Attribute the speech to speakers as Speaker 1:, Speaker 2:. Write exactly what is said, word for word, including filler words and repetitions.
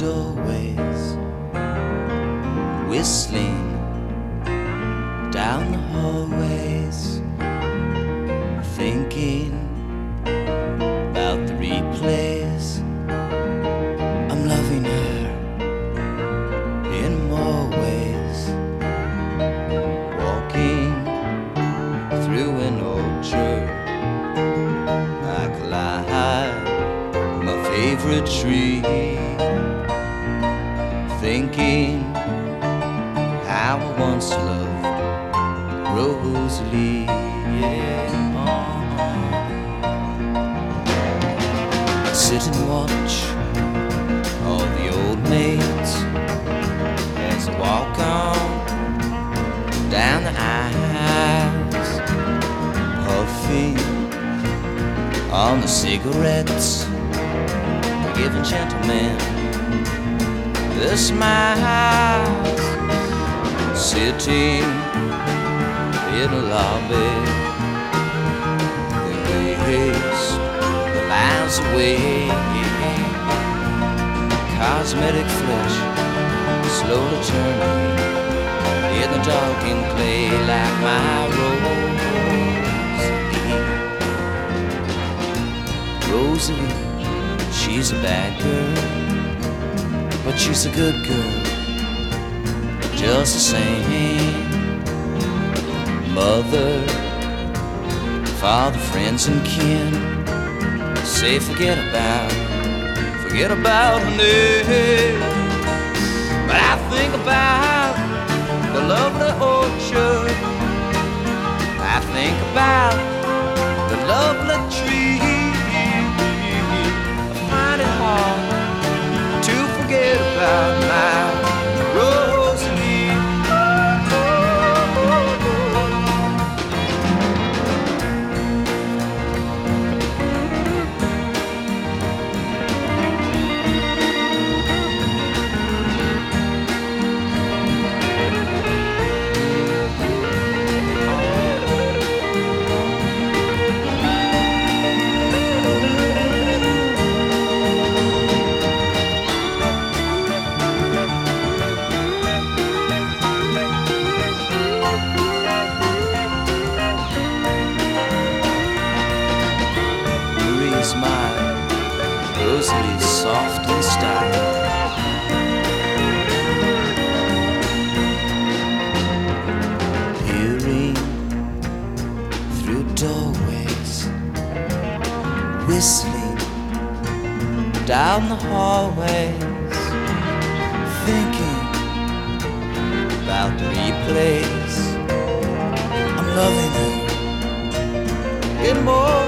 Speaker 1: doorways, whistling down the hallways, thinking about the replays. I'm loving her in more ways, walking through an orchard, I climb my favorite tree, thinking how I once loved Rosalie. Yeah. Uh-huh. Sit and watch all the old maids as I walk on down the aisles, puffing on the cigarettes, giving gentlemen the smiles, sitting in a lobby, they haste the lives away. Cosmetic flesh slowly turning in the dark and clay like my Rosalie. Rosalie, she's a bad girl, but she's a good girl just the same. Mother, father, friends and kin say forget about, forget about her name. But I think about the lovely orchard, I think about the lovely tree. I find it hard to forget about my Rosalie. Smile, Rosalie soft and style, peering through doorways, whistling down the hallways, thinking about the replays. I'm loving her in more